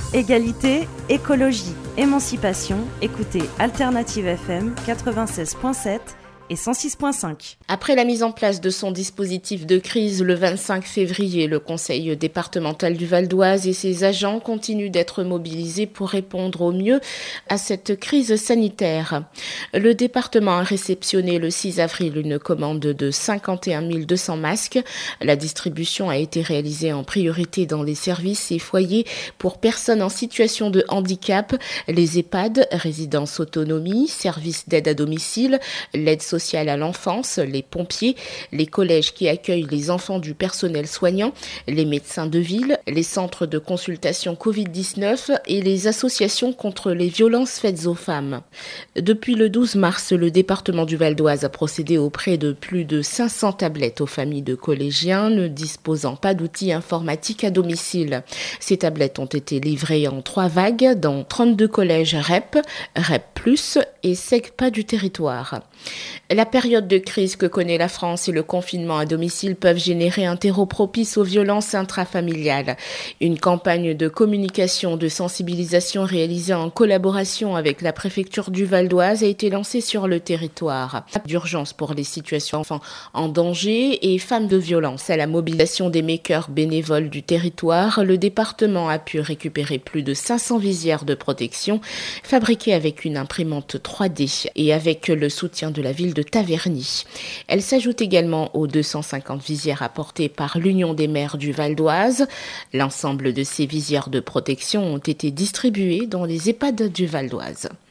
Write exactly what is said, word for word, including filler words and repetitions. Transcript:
Égalité, écologie, émancipation, écoutez Alternative F M quatre-vingt-seize virgule sept et cent six virgule cinq. Après la mise en place de son dispositif de crise le vingt-cinq février, le conseil départemental du Val d'Oise et ses agents continuent d'être mobilisés pour répondre au mieux à cette crise sanitaire. Le département a réceptionné le six avril une commande de cinquante et un mille deux cents masques. La distribution a été réalisée en priorité dans les services et foyers pour personnes en situation de handicap, les EHPAD, résidences autonomie, services d'aide à domicile, l'aide sociale à l'enfance, les pompiers, les collèges qui accueillent les enfants du personnel soignant, les médecins de ville, les centres de consultation covid dix-neuf et les associations contre les violences faites aux femmes. Depuis le douze mars, le département du Val d'Oise a procédé au prêt de plus de cinq cents tablettes aux familles de collégiens ne disposant pas d'outils informatiques à domicile. Ces tablettes ont été livrées en trois vagues dans trente-deux collèges R E P, R E P plus, et SEGPA du territoire. La période de crise que connaît la France et le confinement à domicile peuvent générer un terreau propice aux violences intrafamiliales. Une campagne de communication, de sensibilisation réalisée en collaboration avec la préfecture du Val d'Oise a été lancée sur le territoire. D'urgence pour les situations enfants en danger et femmes de violence. À la mobilisation des makers bénévoles du territoire, le département a pu récupérer plus de cinq cents visières de protection fabriquées avec une imprimante trois D et avec le soutien de la ville de Taverny. Elle s'ajoute également aux deux cent cinquante visières apportées par l'Union des maires du Val d'Oise. L'ensemble de ces visières de protection ont été distribuées dans les EHPAD du Val d'Oise.